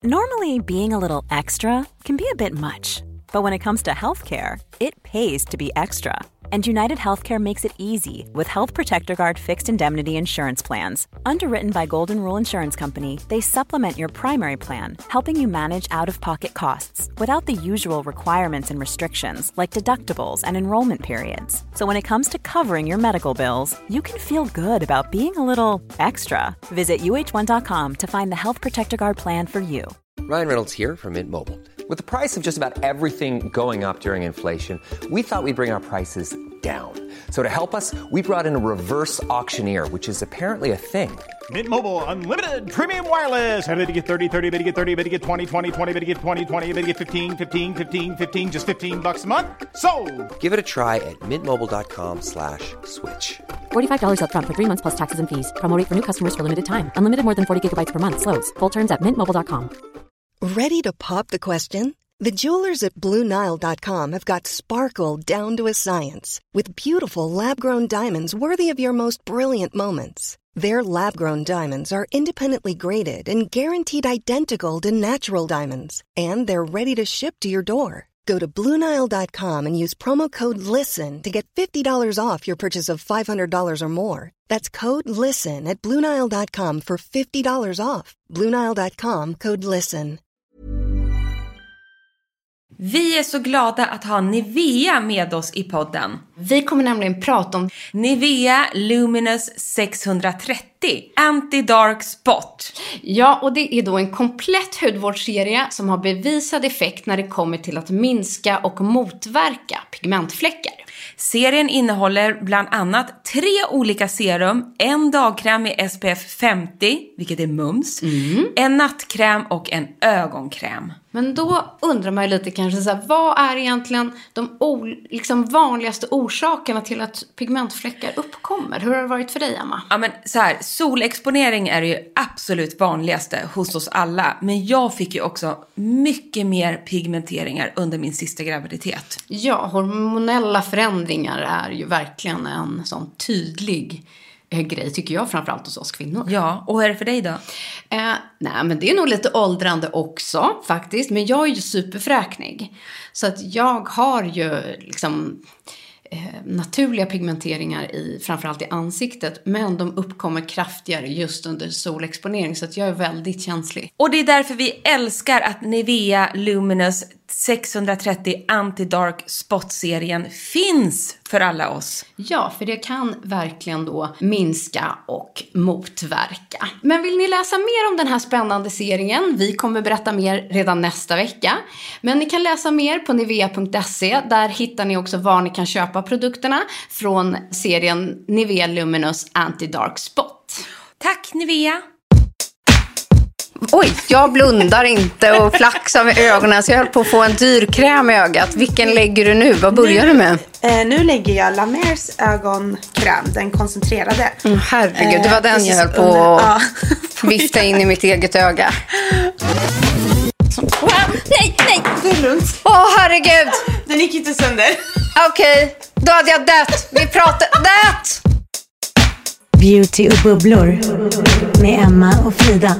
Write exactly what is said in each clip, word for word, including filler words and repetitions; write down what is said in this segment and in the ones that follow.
Normally, being a little extra can be a bit much, but when it comes to healthcare, it pays to be extra. And United Healthcare makes it easy with Health Protector Guard fixed indemnity insurance plans. Underwritten by Golden Rule Insurance Company, they supplement your primary plan, helping you manage out-of-pocket costs without the usual requirements and restrictions like deductibles and enrollment periods. So when it comes to covering your medical bills, you can feel good about being a little extra. Visit U H one dot com to find the Health Protector Guard plan for you. Ryan Reynolds here from Mint Mobile. With the price of just about everything going up during inflation, we thought we'd bring our prices down. So to help us, we brought in a reverse auctioneer, which is apparently a thing. Mint Mobile Unlimited Premium Wireless. How to get thirty, thirty, how to get thirty, how to get twenty, twenty, twenty, how to get twenty, twenty, how to get fifteen, fifteen, fifteen, fifteen, just fifteen bucks a month? Sold! Give it a try at mintmobile.com slash switch. forty-five dollars up front for three months plus taxes and fees. Promo rate for new customers for limited time. Unlimited more than forty gigabytes per month. Slows full terms at mint mobile dot com. Ready to pop the question? The jewelers at Blue Nile dot com have got sparkle down to a science with beautiful lab-grown diamonds worthy of your most brilliant moments. Their lab-grown diamonds are independently graded and guaranteed identical to natural diamonds, and they're ready to ship to your door. Go to Blue Nile dot com and use promo code LISTEN to get fifty dollars off your purchase of five hundred dollars or more. That's code LISTEN at Blue Nile dot com for fifty dollars off. Blue Nile dot com, code LISTEN. Vi är så glada att ha Nivea med oss i podden. Vi kommer nämligen prata om Nivea Luminous sexhundratrettio Anti-Dark Spot. Ja, och det är då en komplett hudvårdsserie som har bevisad effekt när det kommer till att minska och motverka pigmentfläckar. Serien innehåller bland annat tre olika serum, en dagkräm med S P F femtio, vilket är mums, mm. en nattkräm och en ögonkräm. Men då undrar man ju lite kanske så här, vad är egentligen de o- liksom vanligaste orsakerna till att pigmentfläckar uppkommer? Hur har det varit för dig, Emma? Ja, men så här, solexponering är ju absolut vanligaste hos oss alla. Men jag fick ju också mycket mer pigmenteringar under min sista graviditet. Ja, hormonella förändringar är ju verkligen en sån tydlig grej, tycker jag, framförallt hos oss kvinnor. Ja, och hur är det för dig då? Eh, nej, men det är nog lite åldrande också, faktiskt. Men jag är ju superfräknig. Så att jag har ju liksom eh, naturliga pigmenteringar i, framförallt i ansiktet. Men de uppkommer kraftigare just under solexponering. Så att jag är väldigt känslig. Och det är därför vi älskar att Nivea Luminous sexhundratrettio Anti-Dark Spot-serien finns för alla oss. Ja, för det kan verkligen då minska och motverka. Men vill ni läsa mer om den här spännande serien? Vi kommer berätta mer redan nästa vecka. Men ni kan läsa mer på nivea punkt se. Där hittar ni också var ni kan köpa produkterna från serien Nivea Luminous Anti-Dark Spot. Tack Nivea! Oj, jag blundar inte och flaxar med ögonen så jag höll på att få en dyr kräm i ögat. Vilken lägger du nu? Vad börjar nu, du med? Eh, nu lägger jag La Mers ögonkräm, den koncentrerade. Mm, herregud, det var den eh, jag höll på att ja. vifta in i mitt eget öga. Wow, nej, nej! Det är lugnt. Åh, oh, herregud! Den gick inte sönder. Okej, okay, då hade jag dött. Vi pratar... Dött! Beauty och bubblor med Emma och Frida.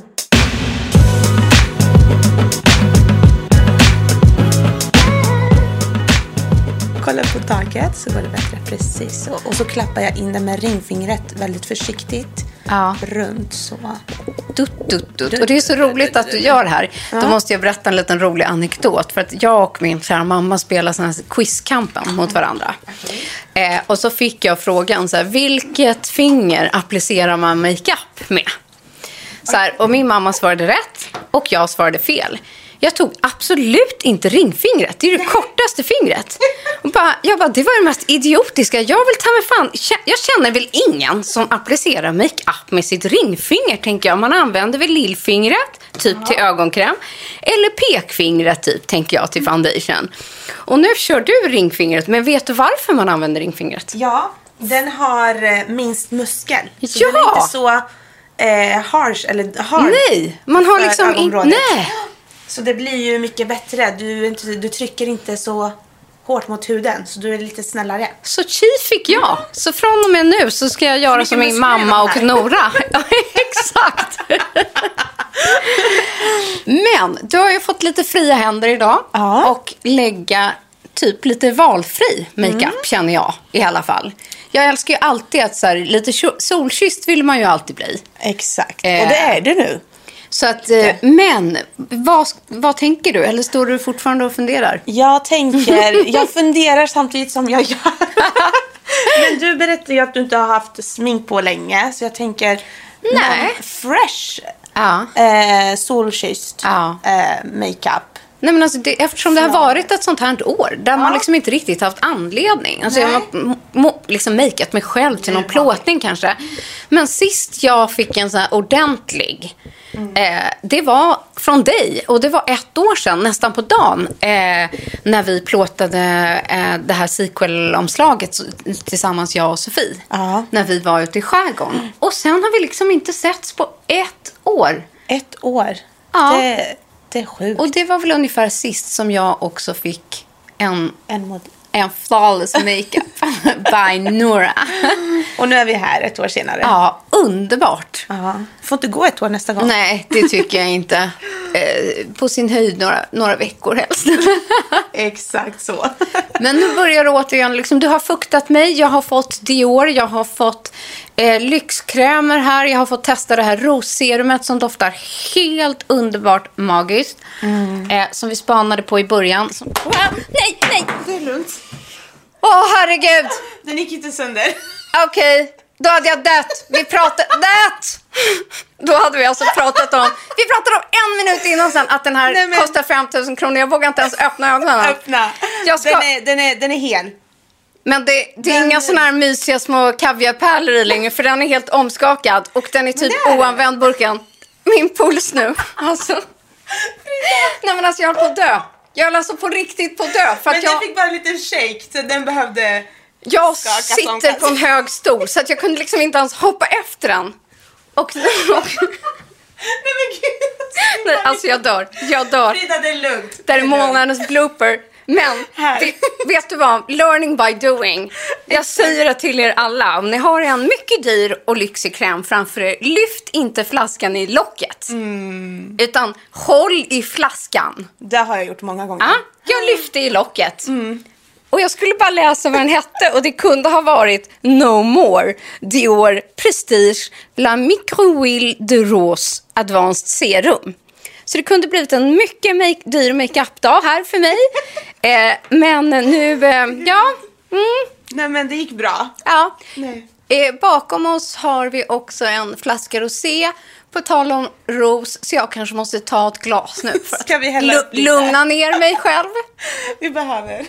Kolla på taget så går det bättre, precis. Och, och så klappar jag in den med ringfingret väldigt försiktigt. Ja. Runt så. Dut, dut, dut. Och det är så roligt att du gör det här. Ja. Då måste jag berätta en liten rolig anekdot. För att jag och min kära mamma spelar sån här quizkampen mm. mot varandra. Eh, och så fick jag frågan så här, vilket finger applicerar man makeup med? Så här, och min mamma svarade rätt och jag svarade fel. Jag tog absolut inte ringfingret. Det är det kortaste fingret. Och bara, jag bara, det var det mest idiotiska. Jag vill ta mig fan. Jag känner väl ingen som applicerar make-up med sitt ringfinger, tänker jag. Man använder väl lillfingret, typ till ögonkräm. Eller pekfingret, typ, tänker jag, till foundation. Och nu kör du ringfingret. Men vet du varför man använder ringfingret? Ja, den har minst muskel. Så ja! den är inte så eh, harsh eller hard. Nej, man har liksom inte. Nej. Så det blir ju mycket bättre. Du, du trycker inte så hårt mot huden. Så du är lite snällare. Så chi fick jag. Så från och med nu så ska jag göra som min mamma och Nora. Ja, exakt. Men du har ju fått lite fria händer idag. Ja. Och lägga typ lite valfri makeup mm. känner jag i alla fall. Jag älskar ju alltid att så här, lite solkysst vill man ju alltid bli. Exakt. Eh. Och det är det nu. Så att, men vad, vad tänker du? Eller står du fortfarande och funderar? Jag tänker, jag funderar samtidigt som jag gör. Men du berättade ju att du inte har haft smink på länge. Så jag tänker, nej. Fresh, ja. eh, solkysst ja. eh, makeup. Nej, men alltså det, eftersom det har varit ett sånt här år där ja. man liksom inte riktigt haft anledning. Alltså jag har må, liksom makeat mig själv till någon plåtning kanske. Men sist jag fick en sån här ordentlig, mm. eh, det var från dig. Och det var ett år sedan, nästan på dagen, eh, när vi plåtade eh, det här sequel-omslaget tillsammans, jag och Sofie. Ja. När vi var ute i skärgården. Mm. Och sen har vi liksom inte setts på ett år. Ett år? Ja. Det... Det är sjukt. Och det var väl ungefär sist som jag också fick en, en, mod- en flawless makeup by Nora. Och nu är vi här ett år senare. Ja, underbart. Ja. Får inte gå ett år nästa gång. Nej, det tycker jag inte. Eh, på sin höjd några, några veckor helst. Exakt så. Men nu börjar det återigen. Liksom, du har fuktat mig. Jag har fått Dior. Jag har fått eh, lyxkrämer här. Jag har fått testa det här rosserumet som doftar helt underbart magiskt. Mm. Eh, som vi spanade på i början. Som... Wow, nej, nej. Det är lugnt. Åh, oh, herregud. Den gick inte sönder. Okej, okay, då hade jag dött. Vi pratade... Dött! Då hade vi alltså pratat om... Vi pratade om en minut innan sen att den här nej, men... kostar fem tusen kronor. Jag vågar inte ens öppna ögonen. Öppna. Jag ska... den, är, den, är, den är hel. Men det, det är den... inga såna här mysiga små kaviarpärlor i längre. För den är helt omskakad. Och den är typ är oanvänd burken. Min puls nu. Alltså... Nej men alltså jag håller på att dö. Jag håller alltså på riktigt på att dö. För men att jag... den fick bara en liten shake. Så den behövde... Jag sitter på en hög stol så att jag kunde liksom inte ens hoppa efter den. Och... och... Nej men gud. Nej, alltså jag dör. Jag dör. Frida, det är lugnt. Det är månadens blooper. Men, det, vet du vad? Learning by doing. Jag säger det till er alla. Om ni har en mycket dyr och lyxig kräm framför er, lyft inte flaskan i locket. Mm. Utan håll i flaskan. Det har jag gjort många gånger. Ja, jag lyfte i locket. Mm. Och jag skulle bara läsa vad den hette. Och det kunde ha varit No More Dior Prestige La Microhuile de Rose Advanced Serum. Så det kunde blivit en mycket make- dyr make-up-dag här för mig. eh, men nu, eh, ja. Mm. Nej men det gick bra. Ja. Nej. Eh, bakom oss har vi också en flaska rosé. På tal om ros, så jag kanske måste ta ett glas nu för Ska vi att hälla lu- upp lite? lugna ner mig själv. Vi behöver.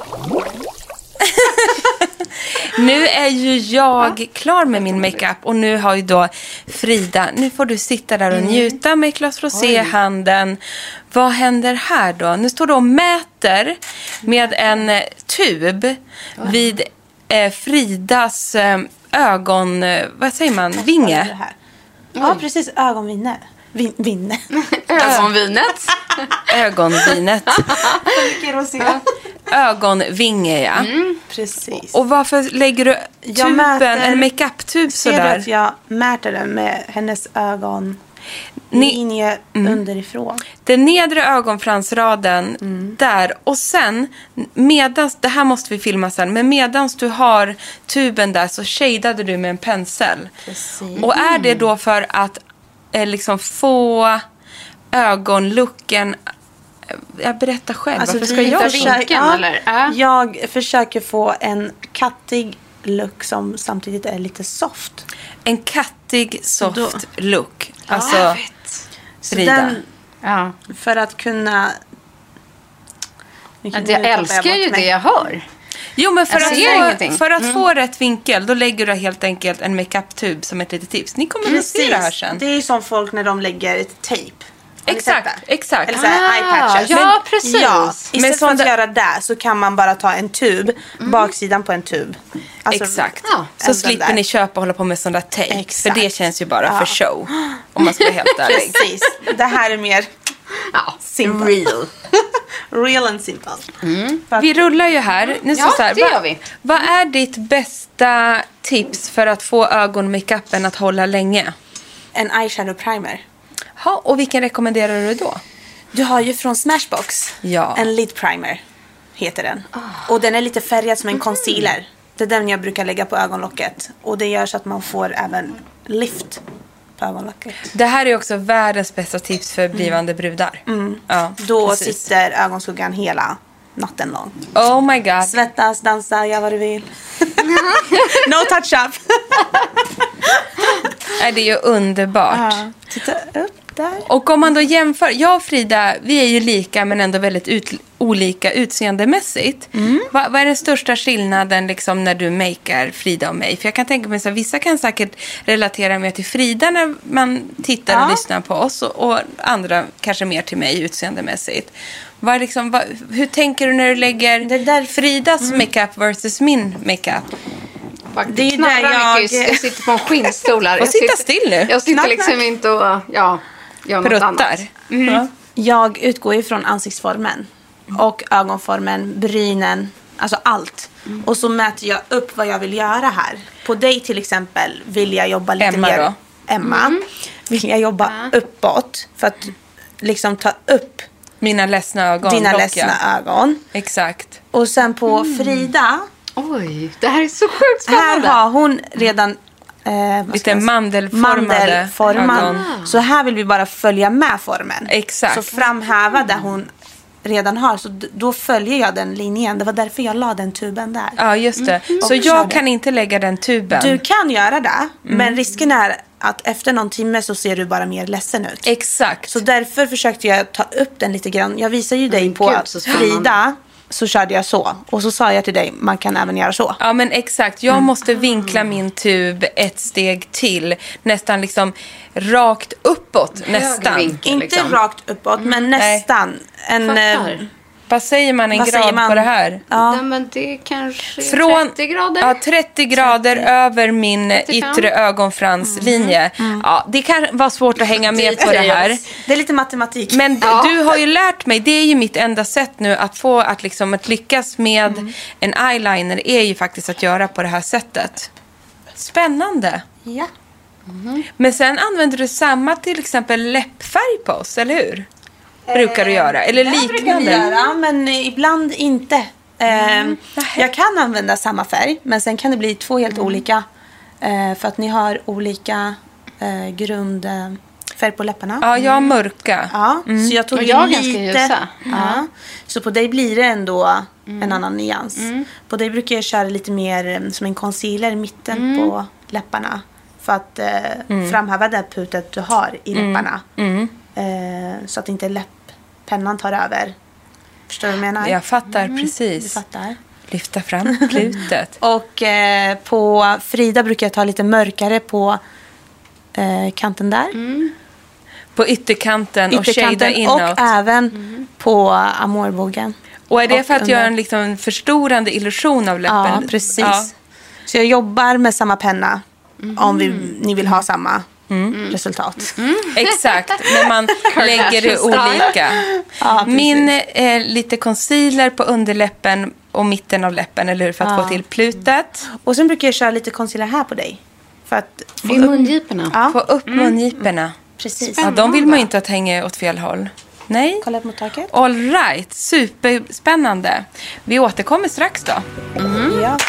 Nu är ju jag klar med min makeup och nu har ju då Frida, nu får du sitta där och mm. njuta med ett glas rosé i handen. Vad händer här då? Nu står du och mäter med en tub Oj. vid eh, Fridas eh, ögon, eh, vad säger man, vinge? Ja, precis, ögonvinne. Vin- vinne. Ögonvinet. Ögonvinet. Vilken rosé. Ögonvinge, ja. Mm, precis. Och varför lägger du tuben, mäter, en makeup-tub sådär? Ser du att jag mäter den med hennes ögon linje mm. underifrån? Den nedre ögonfransraden mm. där. Och sen, medans, det här måste vi filma sen, men medans du har tuben där så shadade du med en pensel. Precis. Och är det då för att eh, liksom få ögonlooken... Jag berättar själv. Alltså, varför ska jag försöker, ja, eller? Äh? Jag försöker få en kattig look som samtidigt är lite soft. En kattig soft då. Look. Alltså, ja, jag vet. Så den, ja. För att kunna... Att jag älskar ju det jag hör. Jo, men för jag att, få, för att mm. få rätt vinkel, då lägger du helt enkelt en makeup-tub som ett litet tips. Ni kommer mm. att se det här sen. Det är som folk när de lägger ett tejp. Exakt, exakt. Eller så här, ah, eye-patches. ja, men, precis. Ja, istället men för att det... göra det så kan man bara ta en tub, mm. baksidan på en tub. Alltså, exakt. Ja. Så slipper där. Ni köpa och hålla på med sån där tejp. Exakt. För det känns ju bara ja. för show. Om man ska vara helt ärlig. Precis. Det här är mer ja, simple. Real. Real and simple. Mm. Vi rullar ju här. Nu ja, så här, det gör va, vi. Vad är ditt bästa tips för att få ögonmakeupen att hålla länge? En eyeshadow primer. Ha, och vilken rekommenderar du då? Du har ju från Smashbox. Ja. En lid primer heter den. Oh. Och den är lite färgad som en concealer. Det är den jag brukar lägga på ögonlocket. Och det gör så att man får även lift på ögonlocket. Det här är också världens bästa tips för blivande brudar. Mm. Ja, Då precis. sitter ögonskuggan hela natten lång. Oh my god. Svettas, dansa, gör vad du vill. No touch up. Är det är ju underbart. Ja. Titta upp där. Och om man då jämför, jag och Frida, vi är ju lika men ändå väldigt ut, olika utseendemässigt. Mm. Va, vad är den största skillnaden liksom när du makear Frida och mig? För jag kan tänka mig så att vissa kan säkert relatera mer till Frida när man tittar ja. och lyssnar på oss och, och andra kanske mer till mig utseendemässigt. Vad liksom, vad, hur tänker du när du lägger det där Fridas mm. makeup versus min makeup? Det är där jag... Mycket. Jag sitter på en skinnstol här. Och sitta still nu. Jag sitter knack, liksom knack. inte och ja, gör något annat. Mm. Ja. Jag utgår ifrån ansiktsformen och ögonformen, brynen, alltså allt. Mm. Och så mäter jag upp vad jag vill göra här. På dig till exempel vill jag jobba lite Emma mer. Då? Emma. Mm. Vill jag jobba mm. uppåt för att liksom ta upp mina ledsna ögon. Dina dock, ledsna ja. ögon. Exakt. Och sen på mm. Frida. Oj, det här är så sjukt spännande. Här har hon redan eh, lite mandelformade mandelformad. ögon. Så här vill vi bara följa med formen. Exakt. Så framhäva där hon redan har. Så d- då följer jag den linjen. Det var därför jag la den tuben där. Ja, just det. Mm. Så och jag kan inte lägga den tuben. Du kan göra det. Mm. Men risken är att efter någon timme så ser du bara mer ledsen ut. Exakt. Så därför försökte jag ta upp den lite grann. Jag visar ju dig mm, på Gud, Frida. Så körde jag så. Och så sa jag till dig, man kan även göra så. Ja, men exakt. Jag mm. måste vinkla min tub ett steg till. Nästan liksom rakt uppåt. Högre nästan. Vinkel, Inte liksom. rakt uppåt, mm. men nästan. En, eh, vad säger man en vad grad man? på det här? Ja. Nej, men det är kanske Från, trettio grader. Ja, trettio grader trettio över min trettiofem yttre ögonfranslinje. Mm. Mm. Ja, det kan vara svårt att hänga med på det här. Det är lite matematik. Men ja. du har ju lärt mig, det är ju mitt enda sätt nu att få att, liksom, att lyckas med mm. en eyeliner är ju faktiskt att göra på det här sättet. Spännande. Ja. Mm. Men sen använder du samma till exempel läppfärg på oss, eller hur? Brukar du göra? Eller det liknande? Göra, men ibland inte. Mm. Eh, jag kan använda samma färg, men sen kan det bli två helt mm. olika. Eh, för att ni har olika eh, grundfärg på läpparna. Ja, jag har mörka. Ja, mm. så jag tog och jag lite. ganska ljusa. Ja. Så på dig blir det ändå mm. en annan nyans. Mm. På dig brukar jag köra lite mer som en concealer i mitten mm. på läpparna. För att eh, mm. framhäva det putet du har i mm. läpparna. Mm. Eh, så att inte läpppennan tar över. Förstår du vad jag menar? Jag fattar mm. precis. Du fattar. Lyfta fram klutet. Och eh, på Frida brukar jag ta lite mörkare på eh, kanten där. Mm. På ytterkanten, ytterkanten och shada inåt. Och även mm. på amorbågen. Och är det och för att under. göra en liksom förstorande illusion av läppen? Ja, precis. Ja. Så jag jobbar med samma penna. Mm. Om vi, ni vill ha samma mm. resultat. Mm. Exakt, men man lägger det olika. Ja, min är lite concealer på underläppen och mitten av läppen, eller hur? För att ja. få till plutet. Och sen brukar jag köra lite concealer här på dig. För att få upp mungiporna. Ja. Få upp mm. mungiporna. Precis. Ja, de vill man ju inte att hänga åt fel håll. Nej. Kolla upp mot taket. All right, superspännande. Vi återkommer strax då. Mm. Ja.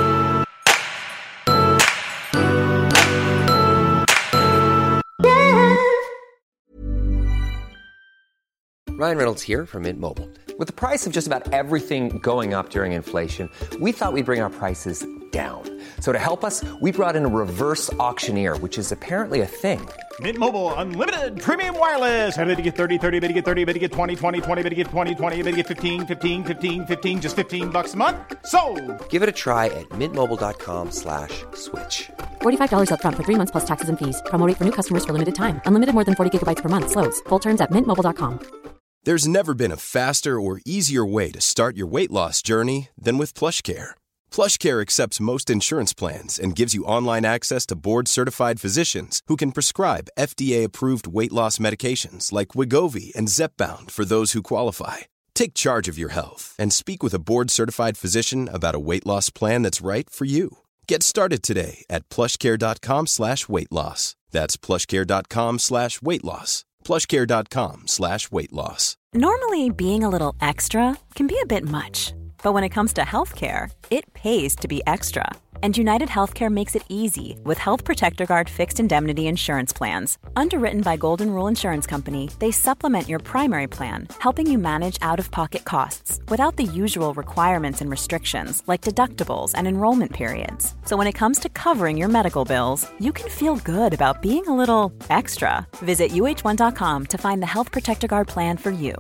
Ryan Reynolds here from Mint Mobile. With the price of just about everything going up during inflation, we thought we'd bring our prices down. So to help us, we brought in a reverse auctioneer, which is apparently a thing. Mint Mobile Unlimited Premium Wireless. Ready to get thirty, thirty, bit to get thirty, bit to get twenty, twenty, twenty, bit to get twenty, twenty, bit to get fifteen, fifteen, fifteen, fifteen, just fifteen bucks a month? Sold! Give it a try at mintmobile.com slash switch. forty-five dollars up front for three months plus taxes and fees. Promo rate for new customers for limited time. Unlimited more than forty gigabytes per month. Slows full terms at mint mobile dot com. There's never been a faster or easier way to start your weight loss journey than with PlushCare. PlushCare accepts most insurance plans and gives you online access to board-certified physicians who can prescribe F D A-approved weight loss medications like Wegovy and Zepbound for those who qualify. Take charge of your health and speak with a board-certified physician about a weight loss plan that's right for you. Get started today at plushcare.com slash weight loss. That's plushcare.com slash weight loss. plushcare.com slash weight loss. Normally, being a little extra can be a bit much. But when it comes to healthcare, it pays to be extra. And United Healthcare makes it easy with Health Protector Guard fixed indemnity insurance plans. Underwritten by Golden Rule Insurance Company, they supplement your primary plan, helping you manage out-of-pocket costs without the usual requirements and restrictions like deductibles and enrollment periods. So when it comes to covering your medical bills, you can feel good about being a little extra. Visit U H one dot com to find the Health Protector Guard plan for you.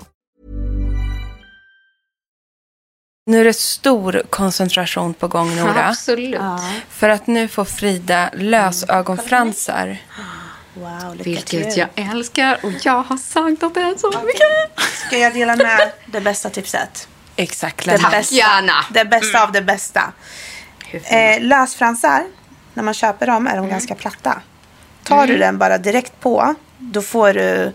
Nu är det stor koncentration på gång, Nora. Ja, absolut. Ja. För att nu får Frida lösögonfransar. Wow, lycka Vilket till. jag älskar. Och jag har sagt att det är så mycket. Ska jag dela med det bästa tipset? Exakt. Det Tack, bästa, gärna. det bästa av det bästa. Eh, lösfransar, när man köper dem är de ganska platta. Tar du den bara direkt på, då får du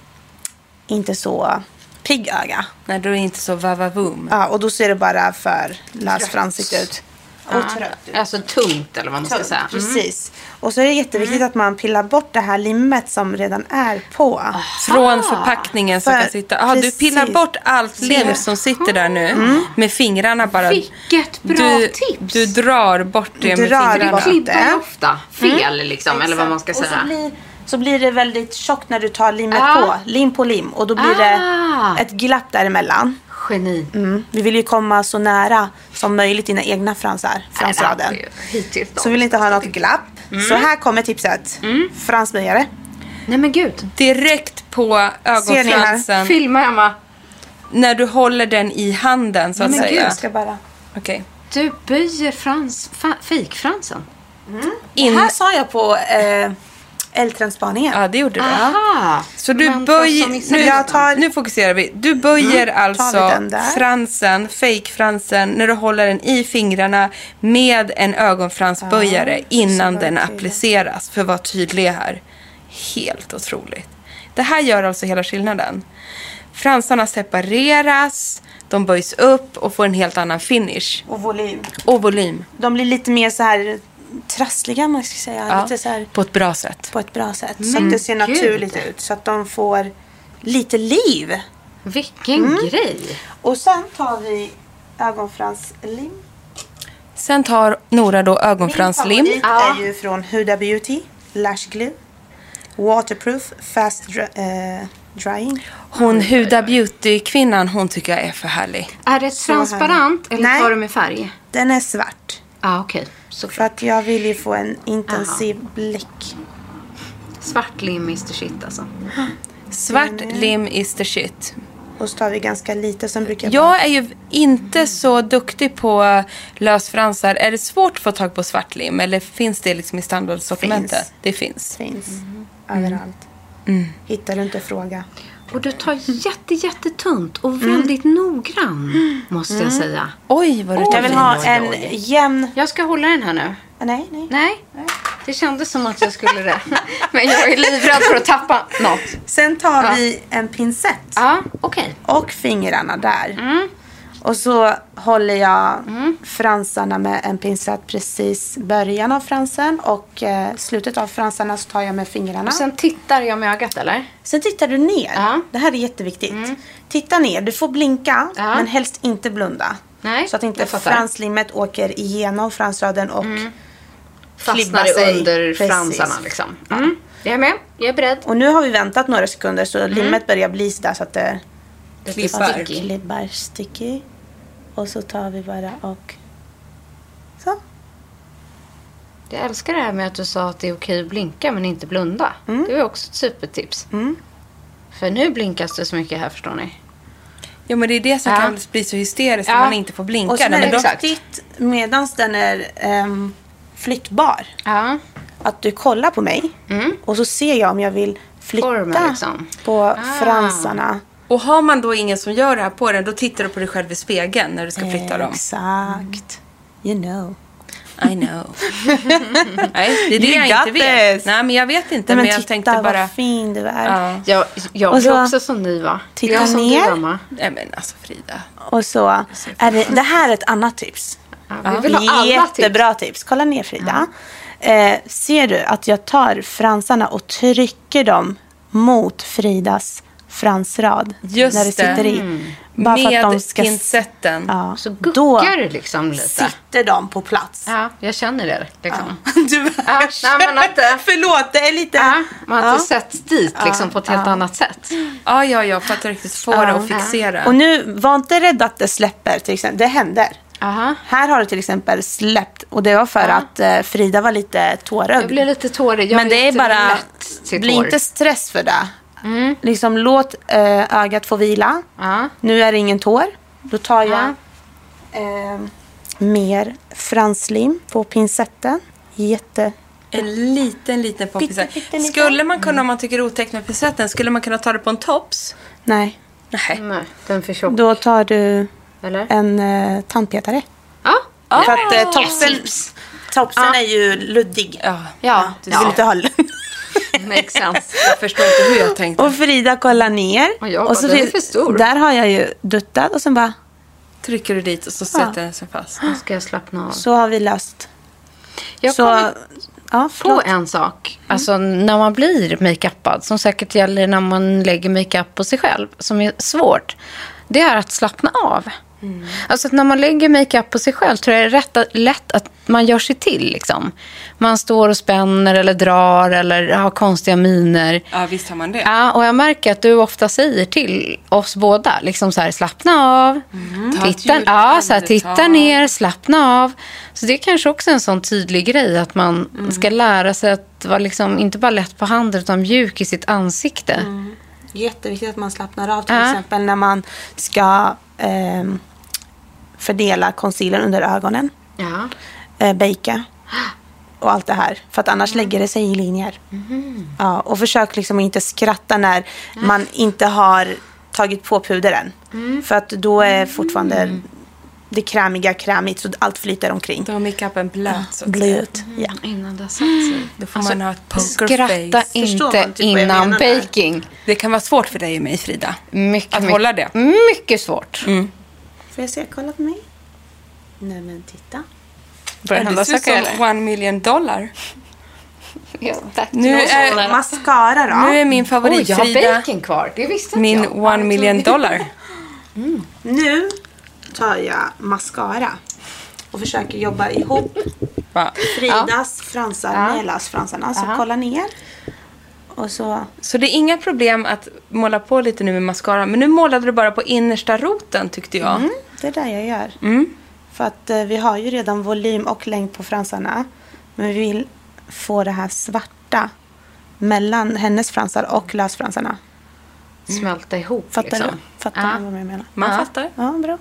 inte så pigg öga. Nej, då är det inte så vavavum. Ja, och då ser det bara för lösfransigt ut. Och trött ut. Alltså tungt eller vad man ska säga. Mm. Precis. Och så är det jätteviktigt mm. att man pillar bort det här limmet som redan är på. Från förpackningen som För- kan sitta. Ja, du precis. pillar bort allt lim som sitter där nu. Mm. Med fingrarna bara. Vilket bra du, tips. Du drar bort det med Drar fingrarna. bort. Klibbar det. ofta fel liksom. Eller vad man ska Och så säga. blir, så blir det väldigt tjockt när du tar limmet Ah. på. Lim på lim. Och då blir Ah. det ett glapp däremellan. Geni. Mm. Vi vill ju komma så nära som möjligt dina egna fransar. Fransraden. Hittills då. Så vi vill inte ha något glapp. Mm. Så här kommer tipset. Fransböjare. Nej men gud. Direkt på Ser ni här? ögonfransen. Filma Emma. När du håller den i handen så att Men gud, säga. jag ska bara... Okej. Du böjer frans, fa, fejkfransen. In... Det här sa jag på eh, L-trendspaningen. Ja, det gjorde du. Aha. Så du Men böjer, för som nu, i jag tar- nu fokuserar vi. Du böjer Mm, tar alltså vi den där. fransen, fake-fransen, när du håller den i fingrarna med en ögonfransböjare Ja, innan så var den det tydligt. appliceras. För att vara tydlig här. Helt otroligt. Det här gör alltså hela skillnaden. Fransarna separeras, de böjs upp och får en helt annan finish. Och volym. Och volym. De blir lite mer så här trassliga, man ska säga. Ja, Lite så här på ett bra sätt. på ett bra sätt. Så Men att det ser gud. naturligt ut. Så att de får lite liv. Vilken grej. Och sen tar vi ögonfranslim. Sen tar Nora då Min ögonfranslim. favorit Ja. är ju från Huda Beauty. Lash Glue. Waterproof, fast dry, eh, drying. Hon Huda Beauty-kvinnan, hon tycker jag är för härlig. Är det transparent eller Nej. tar du med färg? Den är svart. Ja, ah, okej. För Såklart. att jag vill ju få en intensiv blick. Svart lim is the shit alltså. Svart lim is the shit. Och så tar vi ganska lite. Sen brukar jag bara... Jag är ju inte så duktig på lösfransar. Är det svårt att få tag på svart lim? Eller finns det liksom i standardsortimentet? Finns. Det finns. finns överallt. Hittar du inte, fråga. Och du tar jätte, jättetunt och väldigt noggrann, måste jag säga. Oj, vad du tar Jag vill i. ha oj, en oj. jämn... Jag ska hålla den här nu. Nej, nej. Nej, det kändes som att jag skulle det. Men jag är livrädd för att tappa något. Sen tar Ja. vi en pincett. Ja, okej. Och fingrarna där. Mm. Och så håller jag fransarna med en pincett precis början av fransen. Och eh, slutet av fransarna så tar jag med fingrarna. Och sen tittar jag med ögat, eller? Sen tittar du ner. Ja. Det här är jätteviktigt. Titta ner. Du får blinka, Ja. men helst inte blunda. Nej, Så att inte jag fattar. franslimmet åker igenom fransraden och Fastnar klibbar det sig. under Precis. fransarna, liksom. Mm. Jag är med. Jag är beredd. Och nu har vi väntat några sekunder så limmet börjar bli sådär så att det Klibbar. sticky. klibbar sticky. Och så tar vi bara och så. Jag älskar det här med att du sa att det är okej att blinka men inte blunda. Det är också ett supertips. Mm. För nu blinkas det så mycket här, förstår ni. Ja, men det är det som Ja. kan bli så hysteriskt Ja. när man inte får blinka. Och sen Nej, är men det då- exakt. viktigt medan den är ehm, flyttbar. Ja. Att du kollar på mig. Mm. Och så ser jag om jag vill flytta Formen, liksom. på Ah. fransarna. Och har man då ingen som gör det här på den, då tittar du på dig själv i spegeln när du ska flytta dem. Exakt. You know. I know. Nej, det är det You jag got inte vet. this. Nej, men jag vet inte. Nej, men men jag titta tänkte bara... vad fin du är. Ja. Jag, jag Och så- är också som ni va? Titta jag är som ner. Du, Emma. Nej, men alltså Frida. Och så är det, det här är ett annat tips. Ja, vi vill ha alla Jättebra tips. Kolla ner Frida. Eh, ser du att jag tar fransarna och trycker dem mot Fridas fransrad? Just när det sitter i. Mm. Bara Med för att de ska pincetten. Ja, Så då guckar det liksom lite. sitter de på plats. Ja, jag känner det liksom. Du, Ja, nej, men att, eh, förlåt, det är lite... Ja, man har Ja. inte sett dit liksom, på ett helt annat sätt. Ja, ja, ja. För att riktigt få det att fixera. Och nu, var inte rädd att det släpper till exempel. Det händer. Aha. Här har det till exempel släppt. Och det var för Ja. att eh, Frida var lite tårögd. Jag blev lite tårig. Jag Men det är bara, lätt till bli tår. inte stress för det. Mm. Liksom låt eh, ögat få vila. Ja. Nu är det ingen tår. Då tar jag Ja. eh, mer franslim på pincetten. Jätte... En liten, liten på Pytte, pincetten. pytte liten. Skulle man kunna, om man tycker det är otäckt med pincetten, skulle man kunna ta det på en tops? Nej. Nej. Nej, den för tjock. Då tar du Eller? en eh, tandpetare. Ja. För att eh, topsen, topsen Ja. är ju luddig. Ja. Ja. Du vill inte ha ludd. Makes sense. Jag förstår inte hur jag tänkte. Och Frida kollar ner. Och jag bara, och så den är finns- för stor. Där har jag ju duttat och sen bara, Trycker du dit och så sätter den sig fast. Nu ska jag slappna av. så har vi löst. Jag så, kom ja, på förlåt. en sak. Alltså när man blir makeupad, som säkert gäller när man lägger makeup på sig själv, som är svårt. Det är att slappna av. Mm. Alltså att när man lägger makeup på sig själv tror jag det är rätt, lätt att man gör sig till. Liksom. Man står och spänner eller drar eller har konstiga miner. Ja, visst har man det. Ja, och jag märker att du ofta säger till oss båda, liksom så här, slappna av, Mm. Ta ett titta, djupt ja, så här, titta andetag. ner, slappna av. Så det är kanske också en sån tydlig grej att man Mm. ska lära sig att vara liksom, inte bara lätt på handen utan mjuk i sitt ansikte. Mm. Jätteviktigt att man slappnar av till Ja. exempel när man ska ehm, fördela concealer under ögonen. Ja. Eh, baka. Och allt det här. För att annars lägger det sig i linjer. Ja, och försök liksom inte skratta när man inte har tagit på pudern. För att då är fortfarande det krämiga krämigt så allt flyter omkring. Då har makeupen blöt så att Blöt. säga. Ja. Innan det har satt sig. Då får Alltså, man ha ett poker Skratta face. Förstår inte man typ vad jag innan menar där? baking. Det kan vara svårt för dig och mig, Frida. Mycket, Att mycket, hålla det. Mycket svårt. Mm. Får jag se? Kolla på mig. Nej men titta. Börjar Det hända ser ut saker som eller? one million dollar. Ja, Nu är, Mascara då. nu är min favorit, Oj, jag har Frida, bacon kvar. Det visste inte min jag. one million dollar. Nu tar jag mascara. Och försöker jobba ihop Va? Fridas fransar Ja. med lösfransarna. Så Aha. kolla ner. Och så... Så det är inga problem att måla på lite nu med mascara. Men nu målade du bara på innersta roten, tyckte jag. Mm, det är det jag gör. Mm. För att eh, vi har ju redan volym och längd på fransarna. Men vi vill få det här svarta mellan hennes fransar och lösfransarna. Smälta ihop Fattar liksom. du? Fattar Ja. du vad jag menar? Man Ja. fattar. Ja, bra.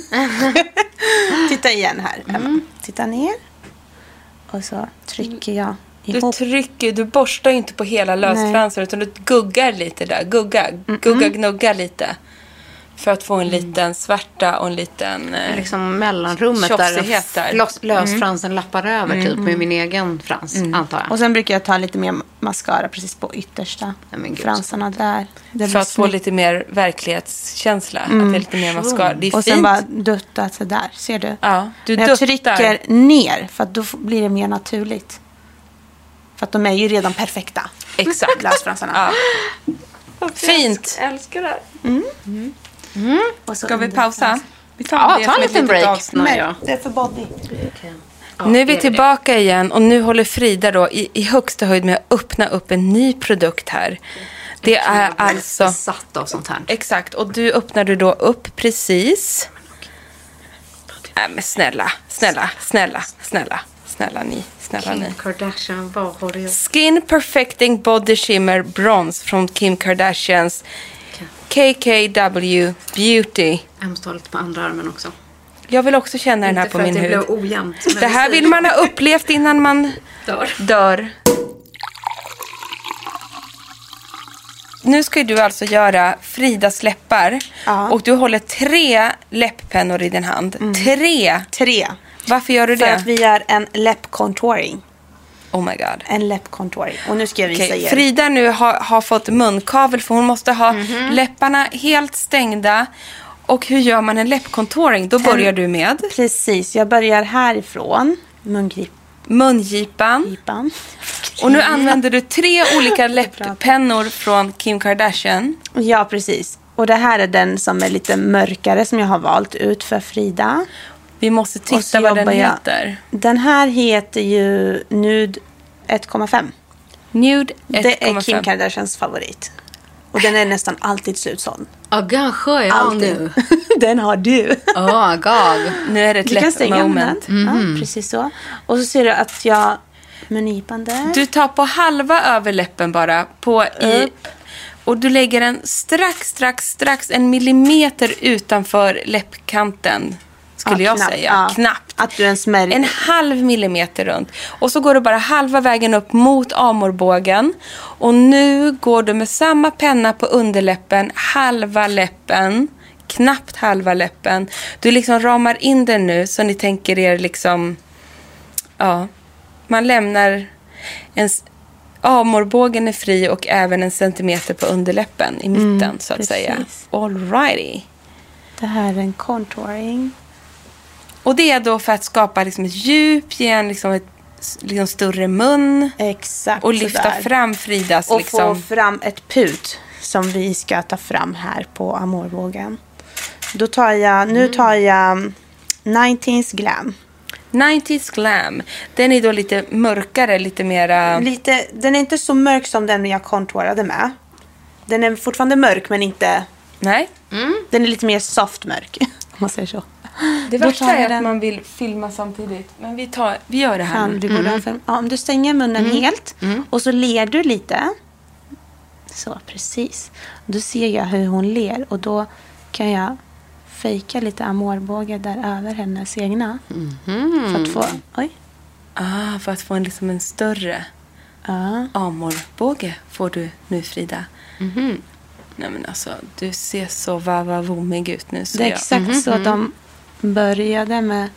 Titta igen här, Emma. Titta ner. Och så trycker jag Du ihop. trycker, du borstar ju inte på hela lösfransar utan du guggar lite där. Gugga, gugga, gnugga lite. För att få en liten svärta och en liten... eh, Liksom mellanrummet tjofsighet där där. lös, lösfransen lappar över typ med min egen frans, antar jag. Och sen brukar jag ta lite mer mascara precis på yttersta Nej, men gud, fransarna där. Det För blir att få snyggt. lite mer verklighetskänsla. Att det är lite mer mascara. Det är Och sen fint. bara dutta sådär. Ser du? Ja, du Men jag duttar. trycker ner för att då f- blir det mer naturligt. För att de är ju redan perfekta. Exakt. Lösfransarna. Ja. Fint. Jag älskar det här. Och så Ska vi under pausa? fransarna. Vi tar Ja, det ta som en ett liten litet break. avsnitt. Nej, ja. Det är för body. Nu är vi det är tillbaka igen och nu håller Frida då i, i högsta höjd med att öppna upp en ny produkt här. Det är alltså... Besatt av sånt här. Exakt, och du öppnar du då upp precis. Nej men snälla, snälla, snälla, snälla, snälla ni, snälla ni. Kim Kardashian, vad har du gjort? Skin Perfecting Body Shimmer Bronze från Kim Kardashians K K W Beauty. Jag måste ha lite på andra armen också. Jag vill också känna den här Inte på för min att det hud. blir ojämnt. men Det här säger vill man ha upplevt innan man dör. dör. Nu ska du alltså göra Fridas läppar. Ja. Och du håller tre läpppennor i din hand. Tre. Tre. Varför gör du För det? att vi gör en läppcontouring. Oh my god. En läppcontouring. Och nu ska jag visa Okay. er. Frida nu har, har fått munkavel för hon måste ha Mm-hmm. läpparna helt stängda. Och hur gör man en läppcontouring? Då börjar en, du med? Precis, jag börjar härifrån. Mungipan. Mungipan. Och nu använder du tre olika läpppennor från Kim Kardashian. Ja, precis. Och det här är den som är lite mörkare som jag har valt ut för Frida. Vi måste titta vad den heter. Jag. Den här heter ju Nude ett komma fem. Nude ett komma fem. Det är Kim Kardashians favorit. Och den är nästan alltid slutsåld. Ja, kanske jag alltid. Nu. Den har du. Oh god. Nu är det ett lätt moment. Mm. Ja, precis så. Och så ser du att jag mungipan där. Du tar på halva överläppen bara på i, och du lägger den strax, strax, strax en millimeter utanför läppkanten. Skulle ja, jag knappt, säga. Ja. Knappt. Att du ens märker. En halv millimeter runt. Och så går du bara halva vägen upp mot amorbågen. Och nu går du med samma penna på underläppen. Halva läppen. Knappt halva läppen. Du liksom ramar in den nu. Så ni tänker er liksom... Ja. Man lämnar... En, amorbågen är fri och även en centimeter på underläppen. I mitten mm, så att precis. säga. All righty. Det här är en contouring. Och det är då för att skapa liksom ett djup, ge en liksom ett liksom större mun. Exakt. Och lyfta sådär. fram Fridas. Och liksom. få fram ett put som vi ska ta fram här på amorbågen. Då tar jag, nu tar jag nineties Glam. nineties Glam. Den är då lite mörkare, lite mera... Lite, den är inte så mörk som den jag contourade med. Den är fortfarande mörk men inte... Nej. Mm. Den är lite mer soft mörk, om man säger så. Det värsta är den... att man vill filma samtidigt. Men vi, tar, vi gör det här kan, nu. Du mm. film... ja, om du stänger munnen mm. helt mm. och så ler du lite. Så, precis. Då ser jag hur hon ler och då kan jag fejka lite amorbåge där över hennes egna. Mm. För att få... Oj. Ah, för att få en, liksom en större ah. amorbåge får du nu, Frida. Mm. Nej men alltså, du ser så vavavomig ut nu. Så det är jag... exakt mm-hmm. så att de började med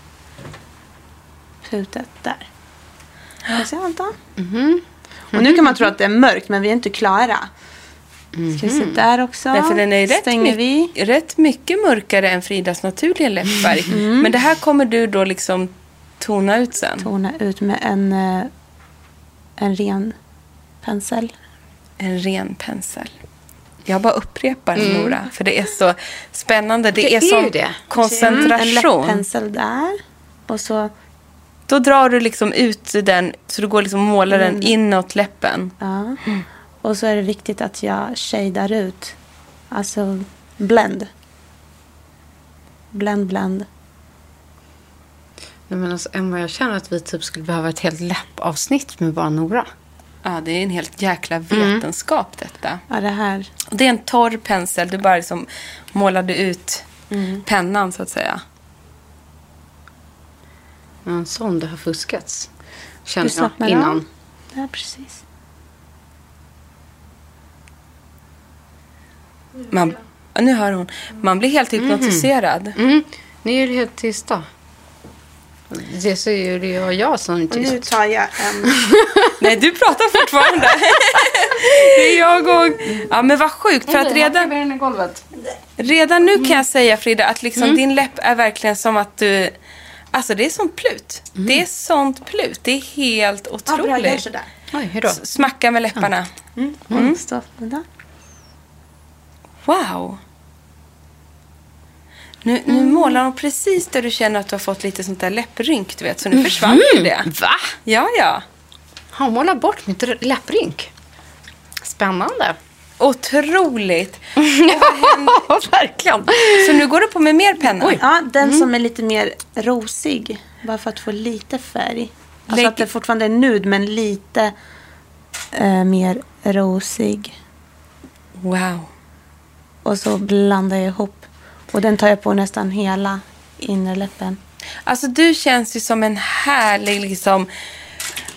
putet där. Ska se allt då? Mm-hmm. Och nu kan man tro att det är mörkt, men vi är inte klara. Mm-hmm. Ska vi se där också? Därför den är rätt, Stänger my- vi. rätt mycket mörkare än Fridas naturliga läppfärg. Mm-hmm. Men det här kommer du då liksom tona ut sen. Tona ut med en, en ren pensel. En ren pensel. Jag bara upprepar mm. Nora, för det är så spännande. Det, det är som det. koncentration. En läpppensel där. Och så... Då drar du liksom ut den, så du går liksom och målar mm. den inåt läppen. Ja. Mm. Och så är det viktigt att jag shadar ut. Alltså blend. Blend, blend. Nej, men alltså, Emma, jag känner att vi typ skulle behöva ett helt läppavsnitt med bara Nora. Ja, det är en helt jäkla vetenskap mm. detta. Ja, det här. Det är en torr pensel. Du bara liksom målade ut mm. pennan, så att säga. Ja, en sån det har fuskats. Känner jag innan. Dem. Ja, precis. Man, nu hör hon. Man blir helt hypnotiserad. Mm. Mm. Nu är det helt tysta. Det så är det jag, jag som tyst. Och nu tar jag en... Nej, du pratar fortfarande. Det är jag och... Ja, men vad sjukt. För att redan... Redan nu kan jag säga, Frida, att liksom mm. din läpp är verkligen som att du... Alltså, det är sånt plut. Mm. Det är sånt plut. Det är helt otroligt. Ja, bra, gör sådär. Oj, hur då? Smacka med läpparna. Ja. Mm. Mm. Mm. Stopp, där. Wow. Nu, nu mm. målar hon precis där du känner att du har fått lite sånt där läpprynk, du vet. Så nu försvann mm. ju det. Va? Ja, ja. Han målar bort mitt läpprynk. Spännande. Otroligt. Ja, verkligen. Så nu går du på med mer penna. Oj. Ja, den mm. som är lite mer rosig. Bara för att få lite färg. Alltså Lägg... att det fortfarande är nude, men lite äh, mer rosig. Wow. Och så blandar jag ihop. Och den tar jag på nästan hela innerläppen. Alltså du känns ju som en härlig liksom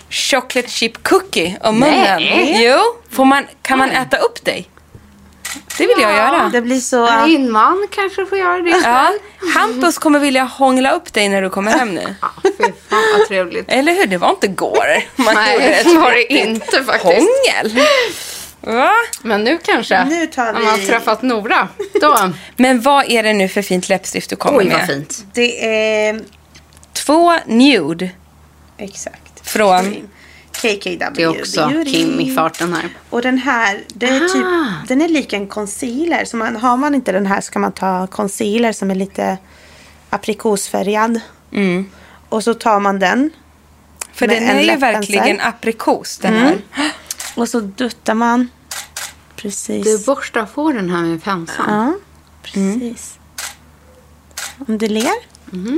chocolate chip cookie om munnen. Nej. Jo, får man, kan man äta upp dig? Det vill jag göra. Det blir så... Din man kanske får göra det. Ja, Hampus kommer vilja hångla upp dig när du kommer hem nu. Ja, fy fan vad trevligt. Eller hur? Det var inte går. Man Nej, det var det inte faktiskt. Hångel. Va? Men nu kanske. Nu tar vi... Om man har träffat Nora. Då. Men vad är det nu för fint läppstift du kommer Oj, med? vad fint. Det är... Två nude. Exakt. Från... K K W. Det är också Beauty. Kim i farten här. Och den här, det är typ, den är lik en concealer. Så man, har man inte den här ska man ta concealer som är lite aprikosfärgad. Mm. Och så tar man den. För den är ju verkligen aprikos, den mm. här. Och så duttar man. Precis. Du borstar på den här med penseln. Ja, precis. Mm. Om du ler. Mm.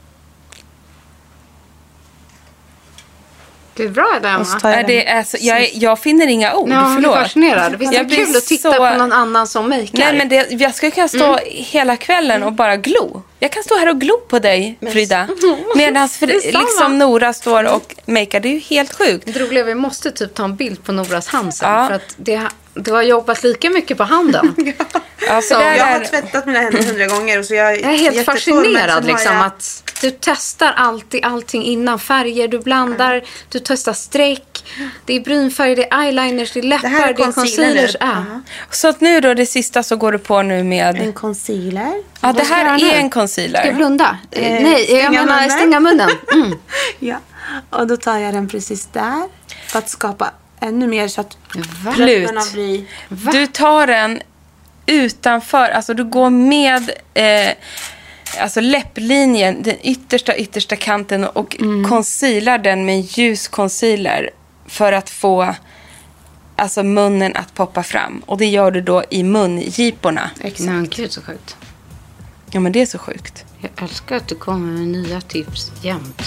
Det är bra, Emma. Ja, det är så, jag, jag finner inga ord, ja, förlåt. Jag är fascinerad. Visst är det kul att titta så... på någon annan som makear? Nej, men det, jag skulle kunna stå mm. hela kvällen och bara glo. Jag kan stå här och glo på dig, Frida. Medan liksom Nora står och makear. Det är ju helt sjukt. Det roliga är vi måste typ ta en bild på Noras hand sen. Ja. För att det, du har jobbat lika mycket på handen. Ja, så jag har tvättat mina händer hundra gånger. Och så jag, jag är helt fascinerad liksom jag... att du testar alltid allting innan. Färger, du blandar, mm. du testar streck. Det är brynfärg, det är eyeliners, det är läppar, det, här är det är concealers. Ja. Uh-huh. Så att nu då, det sista så går du på nu med... En concealer. Ja, det här är en concealer. Ska jag blunda? Eh, Nej, jag menar munnen. Stänga munnen. Mm. Ja, och då tar jag den precis där. För att skapa ännu mer så att läpparna blir... Va? Du tar den utanför, alltså du går med eh, alltså läpplinjen, den yttersta yttersta kanten och mm. concealar den med en ljus concealer för att få alltså munnen att poppa fram. Och det gör du då i mungiporna. Exakt. Nej, men gud så sjukt. Ja, men det är så sjukt. Jag älskar att du kommer med nya tips jämt.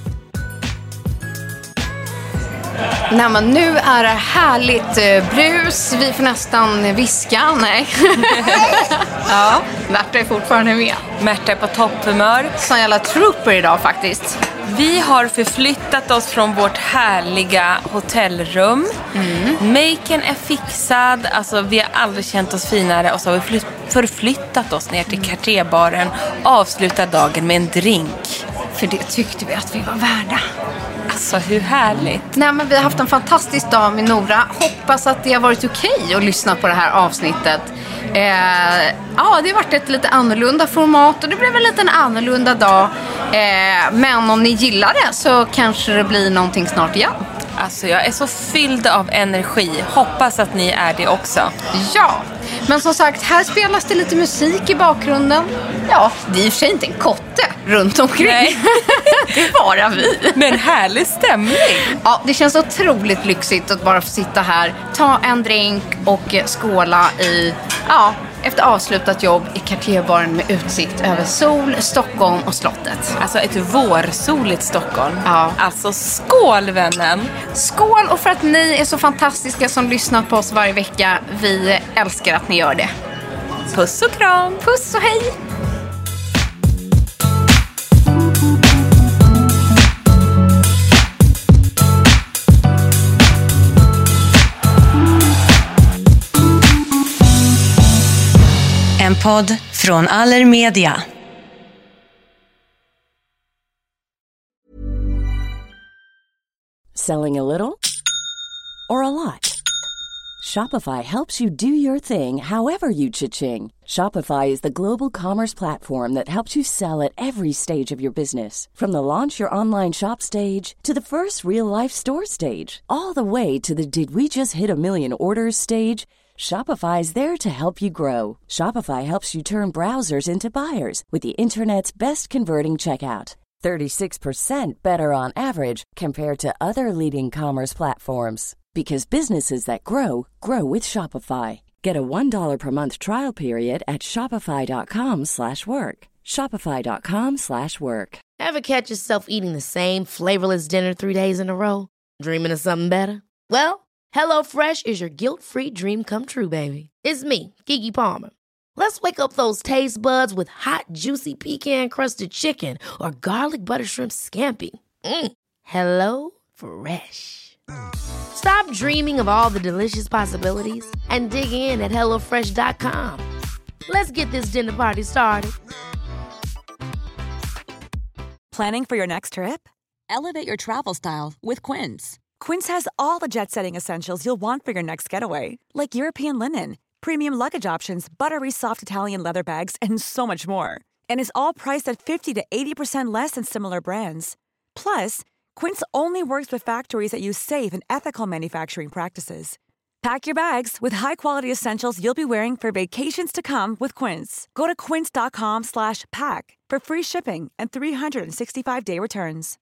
Nej, men nu är det härligt brus. Vi får nästan viska. Nej. Ja, Märta är fortfarande med. Märta är på topphumör. Sån jävla trooper idag faktiskt. Vi har förflyttat oss från vårt härliga hotellrum. Mm. Maken är fixad. Alltså, vi har aldrig känt oss finare. Och så har vi flytt- förflyttat oss ner till Cartier-baren. Avslutat dagen med en drink. För det tyckte vi att vi var värda. Alltså, hur härligt. Nej, men vi har haft en fantastisk dag med Nora. Hoppas att det har varit okej att lyssna på det här avsnittet. Eh, ja, det har varit ett lite annorlunda format och det blev en liten annorlunda dag. Eh, men om ni gillar det så kanske det blir någonting snart igen. Alltså, jag är så fylld av energi. Hoppas att ni är det också. Ja, men som sagt, här spelas det lite musik i bakgrunden. Ja, det är i och för sig inte en kotte runt omkring. Nej. Det är bara vi. Men härlig stämning. Ja, det känns otroligt lyxigt att bara få sitta här, ta en drink och skåla i, ja, efter avslutat jobb i Cartierbaren med utsikt över sol, Stockholm och slottet. Alltså ett vårsoligt Stockholm. Ja. Alltså skål, vännen. Skål, och för att ni är så fantastiska som lyssnar på oss varje vecka. Vi älskar att ni gör det. Puss och kram. Puss och hej. En podd från Allermedia. Selling a little or a lot? Shopify helps you do your thing however you cha-ching. Shopify is the global commerce platform that helps you sell at every stage of your business. From the launch your online shop stage to the first real-life store stage, all the way to the did we just hit a million orders stage. Shopify is there to help you grow. Shopify helps you turn browsers into buyers with the internet's best converting checkout. thirty-six percent better on average compared to other leading commerce platforms. Because businesses that grow, grow with Shopify. Get a one dollar per month trial period at shopify.com slash work. Shopify.com slash work. Ever catch yourself eating the same flavorless dinner three days in a row? Dreaming of something better? Well, HelloFresh is your guilt-free dream come true, baby. It's me, Keke Palmer. Let's wake up those taste buds with hot, juicy pecan-crusted chicken or garlic butter shrimp scampi. Mm. Hello Fresh. Stop dreaming of all the delicious possibilities and dig in at hello fresh dot com. Let's get this dinner party started. Planning for your next trip? Elevate your travel style with Quince. Quince has all the jet-setting essentials you'll want for your next getaway, like European linen, premium luggage options, buttery soft Italian leather bags, and so much more. And is all priced at fifty to eighty percent less than similar brands. Plus, Quince only works with factories that use safe and ethical manufacturing practices. Pack your bags with high-quality essentials you'll be wearing for vacations to come with Quince. Go to quince dot com slash pack for free shipping and three sixty-five day returns.